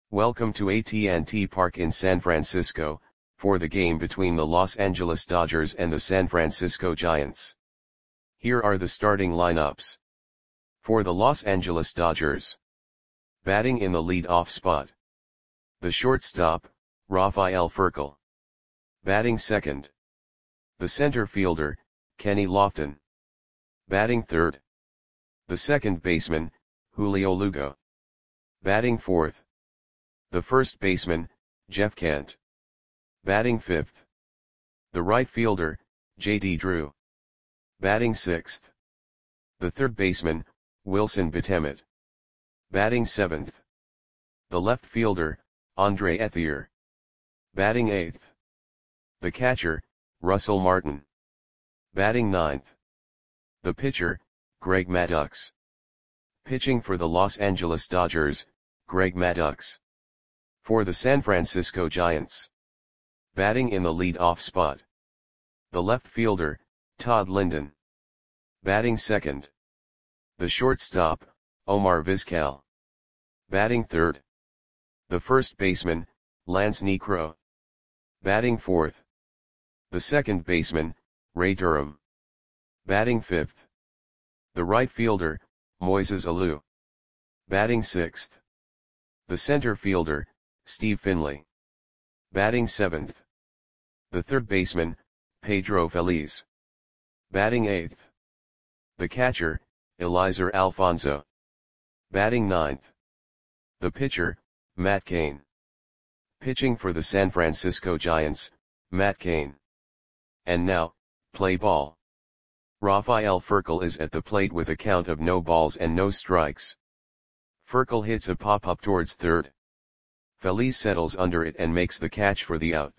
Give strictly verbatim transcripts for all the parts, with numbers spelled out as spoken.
Welcome to A T and T Park in San Francisco, for the game between the Los Angeles Dodgers and the San Francisco Giants. Here are the starting lineups. For the Los Angeles Dodgers. Batting in the lead-off spot. The shortstop, Rafael Furcal. Batting second. The center fielder, Kenny Lofton. Batting third. The second baseman, Julio Lugo. Batting fourth. The first baseman, Jeff Kent. Batting fifth. The right fielder, J D Drew. Batting sixth. The third baseman, Wilson Betemet. Batting seventh. The left fielder, Andre Ethier. Batting eighth. The catcher, Russell Martin. Batting ninth. The pitcher, Greg Maddux. Pitching for the Los Angeles Dodgers, Greg Maddux. For the San Francisco Giants. Batting in the lead-off spot. The left fielder, Todd Linden. Batting second. The shortstop, Omar Vizquel. Batting third. The first baseman, Lance Niekro. Batting fourth. The second baseman, Ray Durham. Batting fifth. The right fielder, Moises Alou. Batting sixth. The center fielder, Steve Finley. Batting seventh. The third baseman, Pedro Feliz. Batting eighth. The catcher, Eliezer Alfonso. Batting ninth. The pitcher, Matt Cain. Pitching for the San Francisco Giants, Matt Cain. And now, play ball. Rafael Furcal is at the plate with a count of no balls and no strikes. Furcal hits a pop-up towards third. Feliz settles under it and makes the catch for the out.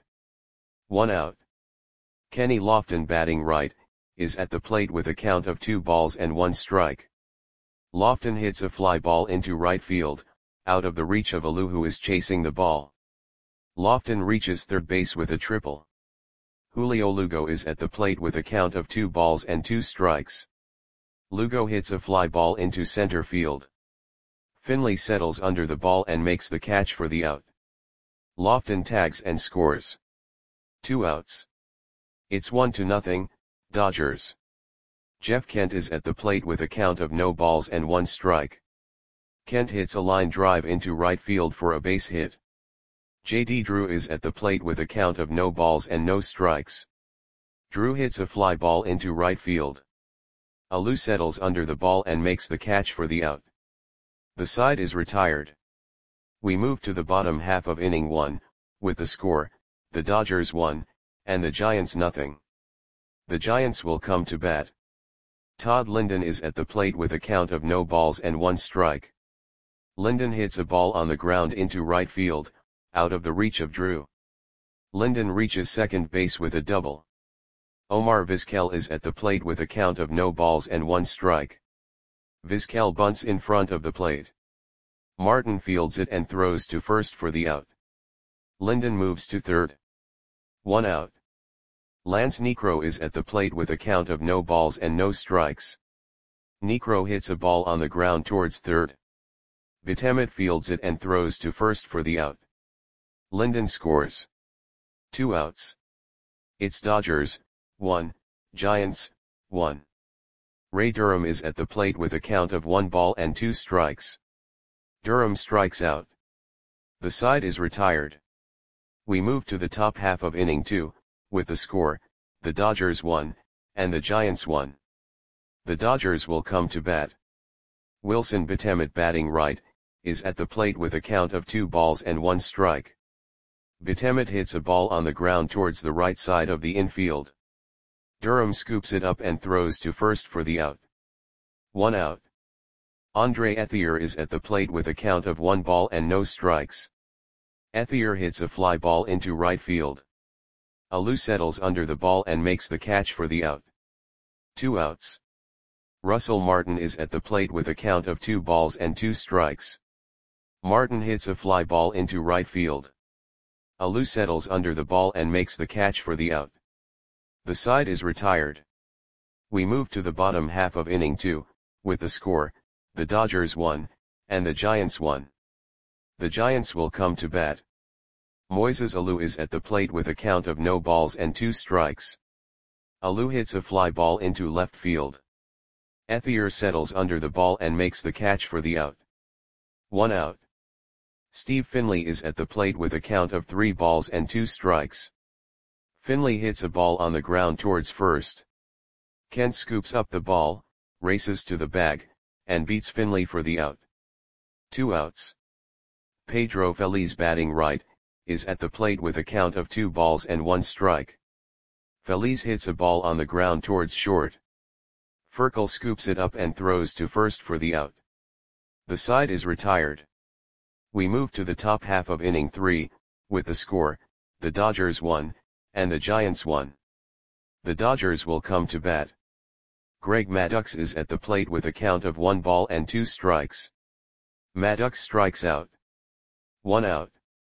One out. Kenny Lofton, batting right, is at the plate with a count of two balls and one strike. Lofton hits a fly ball into right field, out of the reach of Alou, who is chasing the ball. Lofton reaches third base with a triple. Julio Lugo is at the plate with a count of two balls and two strikes. Lugo hits a fly ball into center field. Finley settles under the ball and makes the catch for the out. Lofton tags and scores. Two outs. It's one to nothing, Dodgers. Jeff Kent is at the plate with a count of no balls and one strike. Kent hits a line drive into right field for a base hit. J D Drew is at the plate with a count of no balls and no strikes. Drew hits a fly ball into right field. Alou settles under the ball and makes the catch for the out. The side is retired. We move to the bottom half of inning one, with the score, the Dodgers one, and the Giants nothing. The Giants will come to bat. Todd Linden is at the plate with a count of no balls and one strike. Linden hits a ball on the ground into right field, out of the reach of Drew. Linden reaches second base with a double. Omar Vizquel is at the plate with a count of no balls and one strike. Vizquel bunts in front of the plate. Martin fields it and throws to first for the out. Linden moves to third. One out. Lance Niekro is at the plate with a count of no balls and no strikes. Niekro hits a ball on the ground towards third. Betemet fields it and throws to first for the out. Linden scores. Two outs. It's Dodgers, one, Giants, one. Ray Durham is at the plate with a count of one ball and two strikes. Durham strikes out. The side is retired. We move to the top half of inning two, with the score, the Dodgers one, and the Giants one. The Dodgers will come to bat. Wilson Betemet, batting right, is at the plate with a count of two balls and one strike. Betemet hits a ball on the ground towards the right side of the infield. Durham scoops it up and throws to first for the out. One out. Andre Ethier is at the plate with a count of one ball and no strikes. Ethier hits a fly ball into right field. Alou settles under the ball and makes the catch for the out. Two outs. Russell Martin is at the plate with a count of two balls and two strikes. Martin hits a fly ball into right field. Alou settles under the ball and makes the catch for the out. The side is retired. We move to the bottom half of inning two, with the score, the Dodgers one, and the Giants one. The Giants will come to bat. Moises Alou is at the plate with a count of no balls and two strikes. Alou hits a fly ball into left field. Ethier settles under the ball and makes the catch for the out. One out. Steve Finley is at the plate with a count of three balls and two strikes. Finley hits a ball on the ground towards first. Kent scoops up the ball, races to the bag, and beats Finley for the out. Two outs. Pedro Feliz, batting right, is at the plate with a count of two balls and one strike. Feliz hits a ball on the ground towards short. Furcal scoops it up and throws to first for the out. The side is retired. We move to the top half of inning three, with the score, the Dodgers won, and the Giants won. The Dodgers will come to bat. Greg Maddux is at the plate with a count of one ball and two strikes. Maddux strikes out. One out.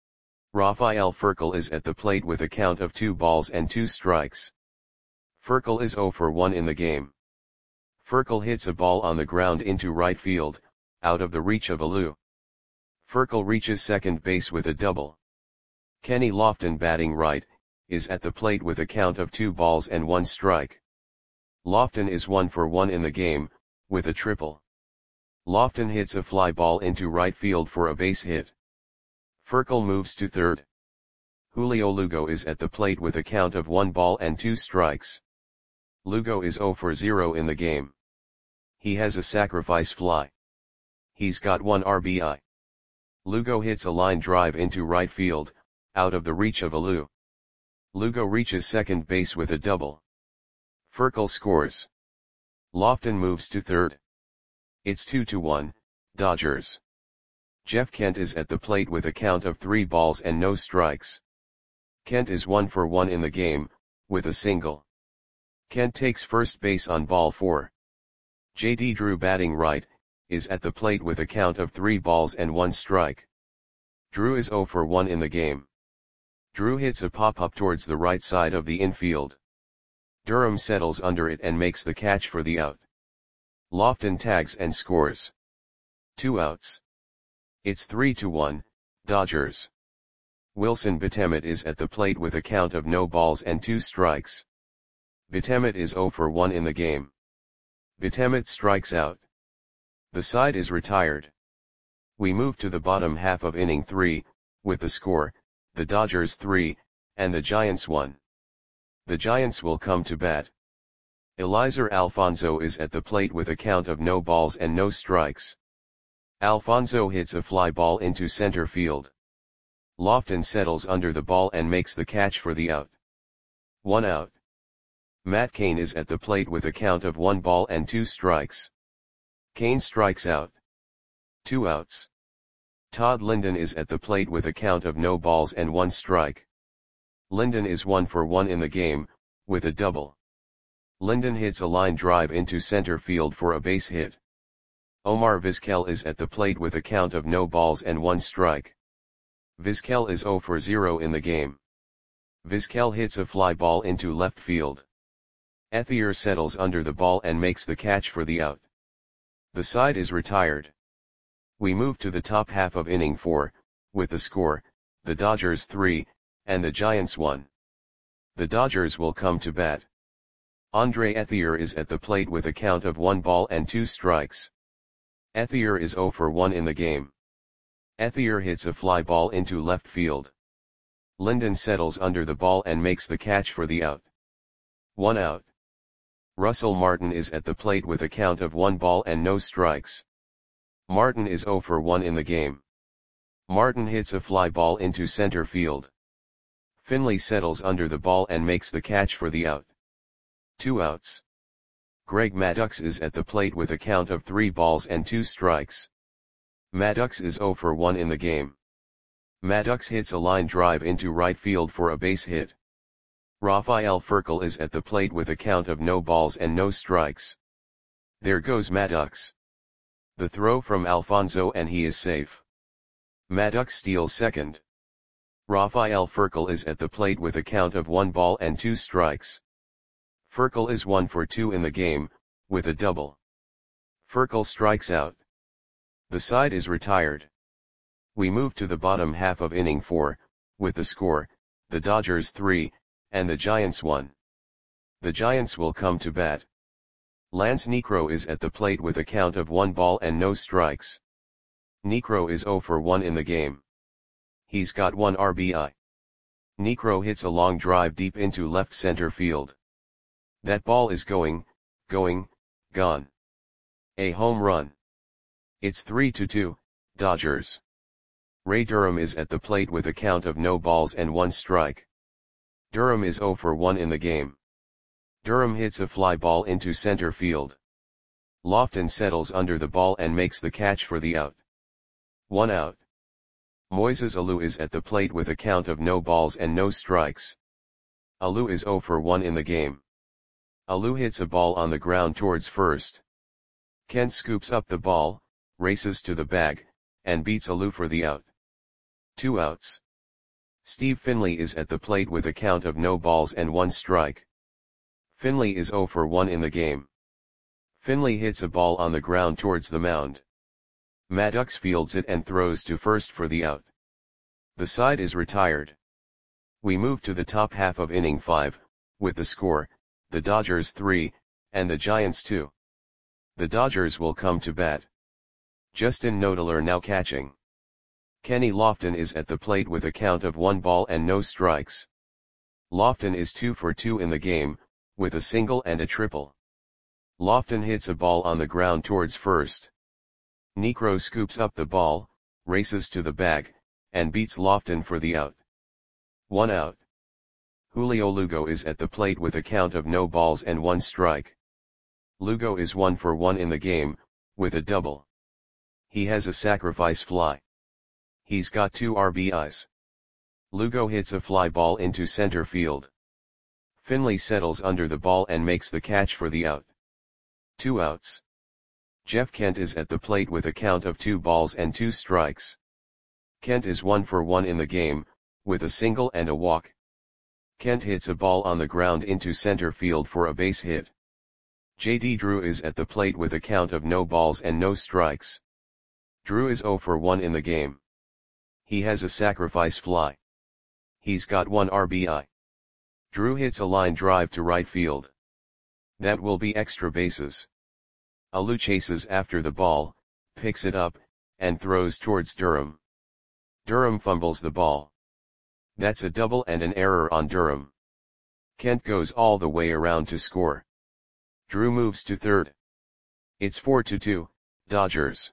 Rafael Furcal is at the plate with a count of two balls and two strikes. Furcal is zero for one in the game. Furcal hits a ball on the ground into right field, out of the reach of Alou. Furcal reaches second base with a double. Kenny Lofton, batting right, is at the plate with a count of two balls and one strike. Lofton is one for one in the game, with a triple. Lofton hits a fly ball into right field for a base hit. Furcal moves to third. Julio Lugo is at the plate with a count of one ball and two strikes. Lugo is zero for zero in the game. He has a sacrifice fly. He's got one R B I. Lugo hits a line drive into right field, out of the reach of Alou. Lugo reaches second base with a double. Furcal scores. Lofton moves to third. It's two to one, Dodgers. Jeff Kent is at the plate with a count of three balls and no strikes. Kent is one for one in the game, with a single. Kent takes first base on ball four. J D Drew, batting right, is at the plate with a count of three balls and one strike. Drew is zero for one in the game. Drew hits a pop-up towards the right side of the infield. Durham settles under it and makes the catch for the out. Lofton tags and scores. Two outs. It's three to one, Dodgers. Wilson Betemet is at the plate with a count of no balls and two strikes. Betemet is zero for one in the game. Betemet strikes out. The side is retired. We move to the bottom half of inning three, with the score, the Dodgers three, and the Giants one. The Giants will come to bat. Eliezer Alfonso is at the plate with a count of no balls and no strikes. Alfonso hits a fly ball into center field. Lofton settles under the ball and makes the catch for the out. One out. Matt Cain is at the plate with a count of one ball and two strikes. Cain strikes out. Two outs. Todd Linden is at the plate with a count of no balls and one strike. Linden is one for one in the game, with a double. Linden hits a line drive into center field for a base hit. Omar Vizquel is at the plate with a count of no balls and one strike. Vizquel is zero for zero in the game. Vizquel hits a fly ball into left field. Ethier settles under the ball and makes the catch for the out. The side is retired. We move to the top half of inning four, with the score, the Dodgers three, and the Giants one. The Dodgers will come to bat. Andre Ethier is at the plate with a count of one ball and two strikes. Ethier is zero for one in the game. Ethier hits a fly ball into left field. Linden settles under the ball and makes the catch for the out. One out. Russell Martin is at the plate with a count of one ball and no strikes. Martin is zero for one in the game. Martin hits a fly ball into center field. Finley settles under the ball and makes the catch for the out. Two outs. Greg Maddux is at the plate with a count of three balls and two strikes. Maddux is zero for one in the game. Maddux hits a line drive into right field for a base hit. Rafael Furcal is at the plate with a count of no balls and no strikes. There goes Maddux. The throw from Alfonso and he is safe. Maddux steals second. Rafael Furcal is at the plate with a count of one ball and two strikes. Furcal is one for two in the game, with a double. Furcal strikes out. The side is retired. We move to the bottom half of inning four, with the score, the Dodgers three, and the Giants one. The Giants will come to bat. Lance Niekro is at the plate with a count of one ball and no strikes. Niekro is zero for one in the game. He's got one R B I. Niekro hits a long drive deep into left center field. That ball is going, going, gone. A home run. It's three to two, Dodgers. Ray Durham is at the plate with a count of no balls and one strike. Durham is zero for one in the game. Durham hits a fly ball into center field. Lofton settles under the ball and makes the catch for the out. One out. Moises Alou is at the plate with a count of no balls and no strikes. Alou is zero for one in the game. Alou hits a ball on the ground towards first. Kent scoops up the ball, races to the bag, and beats Alou for the out. Two outs. Steve Finley is at the plate with a count of no balls and one strike. Finley is zero for one in the game. Finley hits a ball on the ground towards the mound. Maddox fields it and throws to first for the out. The side is retired. We move to the top half of inning five, with the score, the Dodgers three, and the Giants two. The Dodgers will come to bat. Justin Knoedler now catching. Kenny Lofton is at the plate with a count of one ball and no strikes. Lofton is two for two in the game, with a single and a triple. Lofton hits a ball on the ground towards first. Niekro scoops up the ball, races to the bag, and beats Lofton for the out. One out. Julio Lugo is at the plate with a count of no balls and one strike. Lugo is one for one in the game, with a double. He has a sacrifice fly. He's got two R B Is. Lugo hits a fly ball into center field. Finley settles under the ball and makes the catch for the out. Two outs. Jeff Kent is at the plate with a count of two balls and two strikes. Kent is one for one in the game, with a single and a walk. Kent hits a ball on the ground into center field for a base hit. J D Drew is at the plate with a count of no balls and no strikes. Drew is zero for one in the game. He has a sacrifice fly. He's got one R B I. Drew hits a line drive to right field. That will be extra bases. Alou chases after the ball, picks it up, and throws towards Durham. Durham fumbles the ball. That's a double and an error on Durham. Kent goes all the way around to score. Drew moves to third. It's four to two, Dodgers.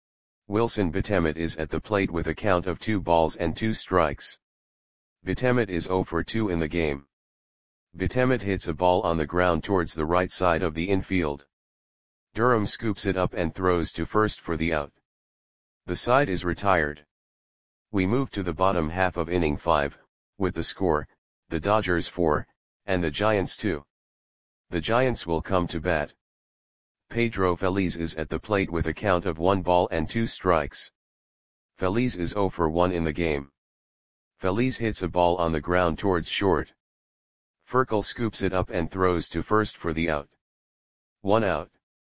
Wilson Betemet is at the plate with a count of two balls and two strikes. Betemet is zero for two in the game. Betemet hits a ball on the ground towards the right side of the infield. Durham scoops it up and throws to first for the out. The side is retired. We move to the bottom half of inning five, with the score, the Dodgers four, and the Giants two. The Giants will come to bat. Pedro Feliz is at the plate with a count of one ball and two strikes. Feliz is zero for one in the game. Feliz hits a ball on the ground towards short. Furkel scoops it up and throws to first for the out. One out.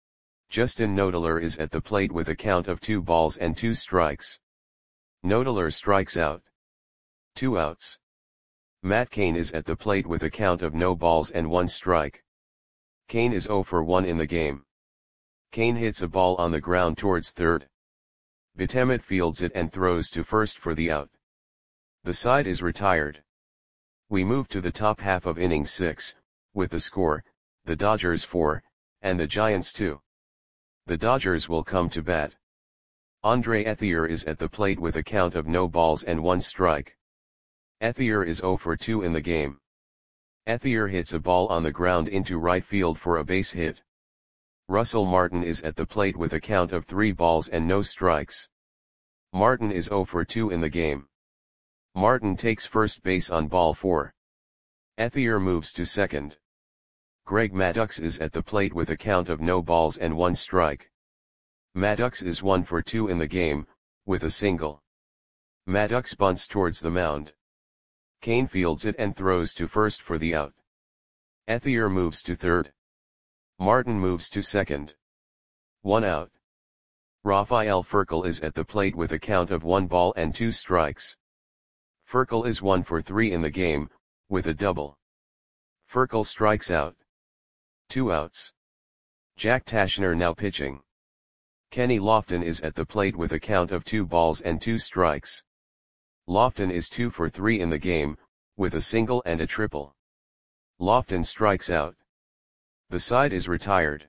Justin Knoedler is at the plate with a count of two balls and two strikes. Knoedler strikes out. Two outs. Matt Cain is at the plate with a count of no balls and one strike. Cain is zero for one in the game. Cain hits a ball on the ground towards third. Betemet fields it and throws to first for the out. The side is retired. We move to the top half of inning six, with the score, the Dodgers four, and the Giants two. The Dodgers will come to bat. Andre Ethier is at the plate with a count of no balls and one strike. Ethier is zero for two in the game. Ethier hits a ball on the ground into right field for a base hit. Russell Martin is at the plate with a count of three balls and no strikes. Martin is zero for two in the game. Martin takes first base on ball four. Ethier moves to second. Greg Maddux is at the plate with a count of no balls and one strike. Maddux is one for two in the game, with a single. Maddux bunts towards the mound. Cain fields it and throws to first for the out. Ethier moves to third. Martin moves to second. One out. Rafael Furcal is at the plate with a count of one ball and two strikes. Furcal is one for three in the game, with a double. Furcal strikes out. Two outs. Jack Tashner now pitching. Kenny Lofton is at the plate with a count of two balls and two strikes. Lofton is two for three in the game, with a single and a triple. Lofton strikes out. The side is retired.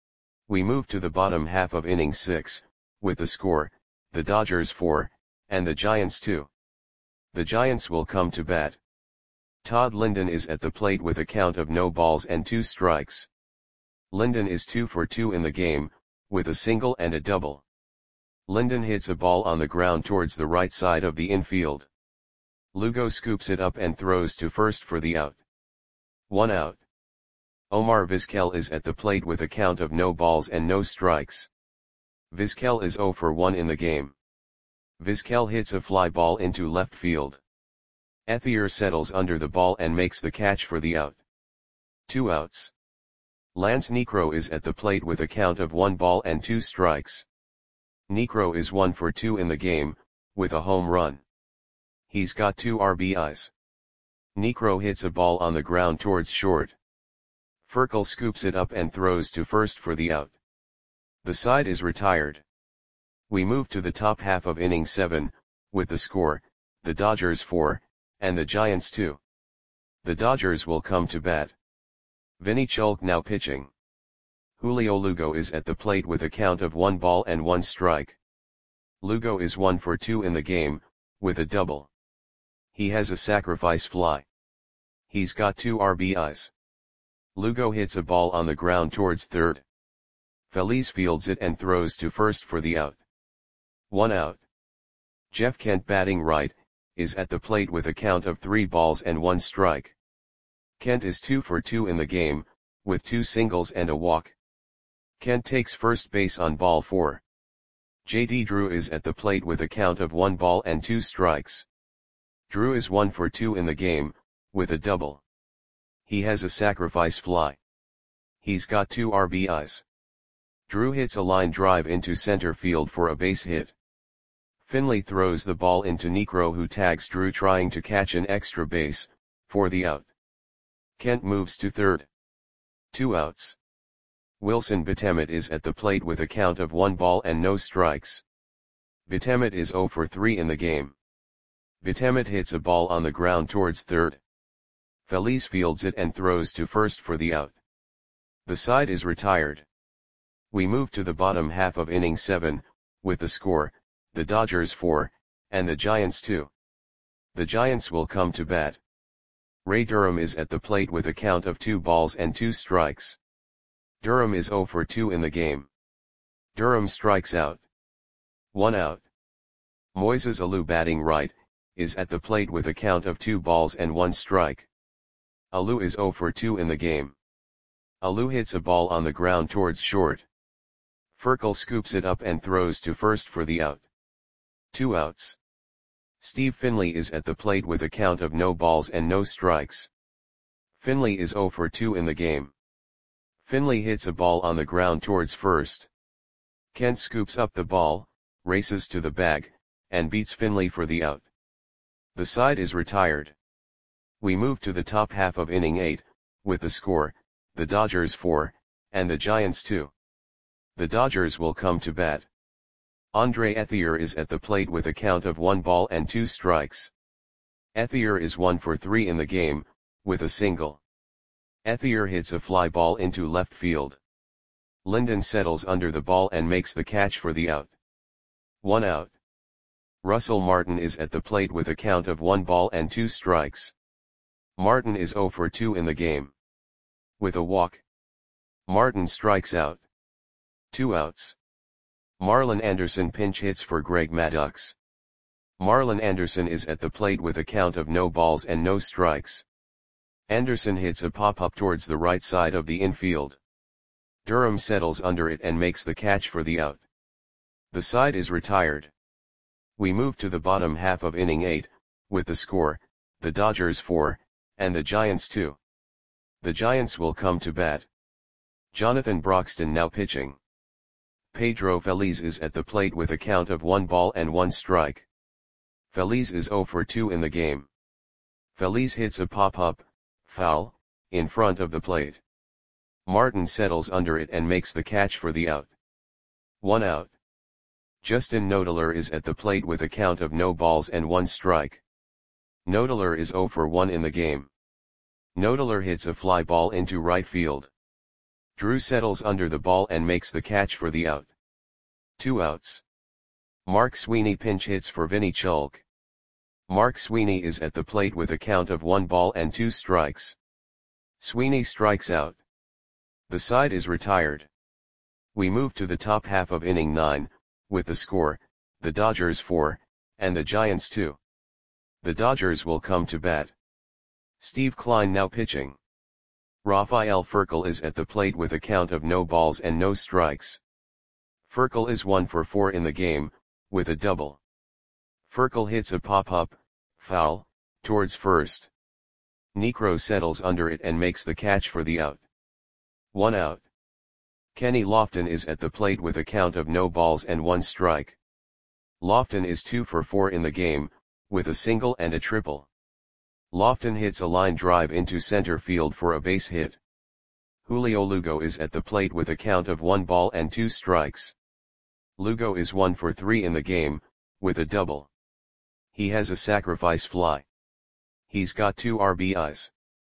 We move to the bottom half of inning six, with the score, the Dodgers four, and the Giants two. The Giants will come to bat. Todd Linden is at the plate with a count of no balls and two strikes. Linden is two for two in the game, with a single and a double. Linden hits a ball on the ground towards the right side of the infield. Lugo scoops it up and throws to first for the out. One out. Omar Vizquel is at the plate with a count of no balls and no strikes. Vizquel is zero for one in the game. Vizquel hits a fly ball into left field. Ethier settles under the ball and makes the catch for the out. Two outs. Lance Niekro is at the plate with a count of one ball and two strikes. Niekro is one for two in the game, with a home run. He's got two R B Is. Niekro hits a ball on the ground towards short. Furcal scoops it up and throws to first for the out. The side is retired. We move to the top half of inning seven, with the score, the Dodgers four, and the Giants two. The Dodgers will come to bat. Vinny Chulk now pitching. Julio Lugo is at the plate with a count of one ball and one strike. Lugo is one for two in the game, with a double. He has a sacrifice fly. He's got two R B Is. Lugo hits a ball on the ground towards third. Feliz fields it and throws to first for the out. One out. Jeff Kent batting right, is at the plate with a count of three balls and one strike. Kent is two for two in the game, with two singles and a walk. Kent takes first base on ball four. J D Drew is at the plate with a count of one ball and two strikes. Drew is one for two in the game, with a double. He has a sacrifice fly. He's got two R B Is. Drew hits a line drive into center field for a base hit. Finley throws the ball into Niekro, who tags Drew trying to catch an extra base, for the out. Kent moves to third. Two outs. Wilson Betemet is at the plate with a count of one ball and no strikes. Betemet is zero for three in the game. Betemet hits a ball on the ground towards third. Feliz fields it and throws to first for the out. The side is retired. We move to the bottom half of inning seven, with the score, the Dodgers four, and the Giants two. The Giants will come to bat. Ray Durham is at the plate with a count of two balls and two strikes. Durham is zero for two in the game. Durham strikes out. One out. Moises Alou batting right, is at the plate with a count of two balls and one strike. Alou is zero for two in the game. Alou hits a ball on the ground towards short. Furcal scoops it up and throws to first for the out. Two outs. Steve Finley is at the plate with a count of no balls and no strikes. Finley is zero for two in the game. Finley hits a ball on the ground towards first. Kent scoops up the ball, races to the bag, and beats Finley for the out. The side is retired. We move to the top half of inning eight, with the score, the Dodgers four, and the Giants two. The Dodgers will come to bat. Andre Ethier is at the plate with a count of one ball and two strikes. Ethier is one for three in the game, with a single. Ethier hits a fly ball into left field. Linden settles under the ball and makes the catch for the out. One out. Russell Martin is at the plate with a count of one ball and two strikes. Martin is zero for two in the game. With a walk. Martin strikes out. Two outs. Marlon Anderson pinch hits for Greg Maddux. Marlon Anderson is at the plate with a count of no balls and no strikes. Anderson hits a pop-up towards the right side of the infield. Durham settles under it and makes the catch for the out. The side is retired. We move to the bottom half of inning eight, with the score, the Dodgers four, and the Giants two. The Giants will come to bat. Jonathan Broxton now pitching. Pedro Feliz is at the plate with a count of one ball and one strike. Feliz is zero for two in the game. Feliz hits a pop-up, foul, in front of the plate. Martin settles under it and makes the catch for the out. One out. Justin Nodeler is at the plate with a count of no balls and one strike. Nodeler is zero for one in the game. Nodeler hits a fly ball into right field. Drew settles under the ball and makes the catch for the out. Two outs. Mark Sweeney pinch hits for Vinny Chulk. Mark Sweeney is at the plate with a count of one ball and two strikes. Sweeney strikes out. The side is retired. We move to the top half of inning nine, with the score, the Dodgers four, and the Giants two. The Dodgers will come to bat. Steve Kline now pitching. Rafael Furcal is at the plate with a count of no balls and no strikes. Furcal is one for four in the game, with a double. Furcal hits a pop-up, foul, towards first. Niekro settles under it and makes the catch for the out. One out. Kenny Lofton is at the plate with a count of no balls and one strike. Lofton is two for four in the game, with a single and a triple. Lofton hits a line drive into center field for a base hit. Julio Lugo is at the plate with a count of one ball and two strikes. Lugo is one for three in the game, with a double. He has a sacrifice fly. He's got two R B Is.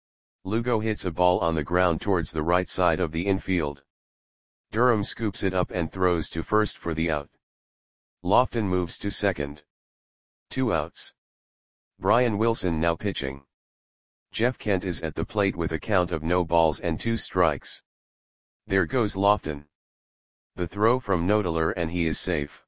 Lugo hits a ball on the ground towards the right side of the infield. Durham scoops it up and throws to first for the out. Lofton moves to second. Two outs. Brian Wilson now pitching. Jeff Kent is at the plate with a count of no balls and two strikes. There goes Lofton. The throw from Nodeler and he is safe.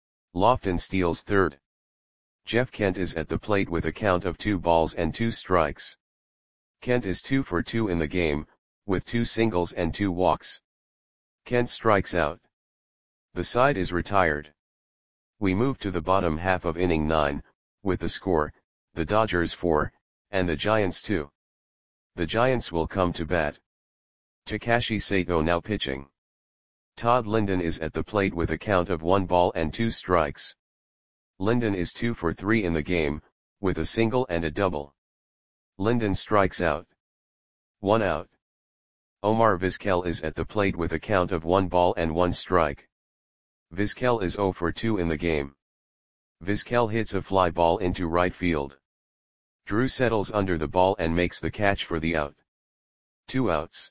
Lofton steals third. Jeff Kent is at the plate with a count of two balls and two strikes. Kent is two for two in the game, with two singles and two walks. Kent strikes out. The side is retired. We move to the bottom half of inning nine, with the score, the Dodgers four, and the Giants two. The Giants will come to bat. Takashi Sato now pitching. Todd Linden is at the plate with a count of one ball and two strikes. Linden is two for three in the game, with a single and a double. Linden strikes out. One out. Omar Vizquel is at the plate with a count of one ball and one strike. Vizquel is zero for two in the game. Vizquel hits a fly ball into right field. Drew settles under the ball and makes the catch for the out. Two outs.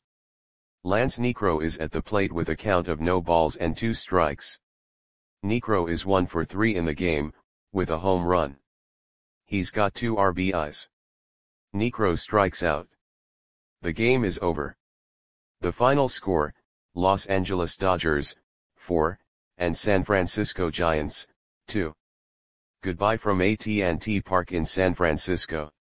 Lance Niekro is at the plate with a count of no balls and two strikes. Niekro is one for three in the game, with a home run. He's got two R B Is. Niekro strikes out. The game is over. The final score, Los Angeles Dodgers, four, and San Francisco Giants, two. Goodbye from A T and T Park in San Francisco.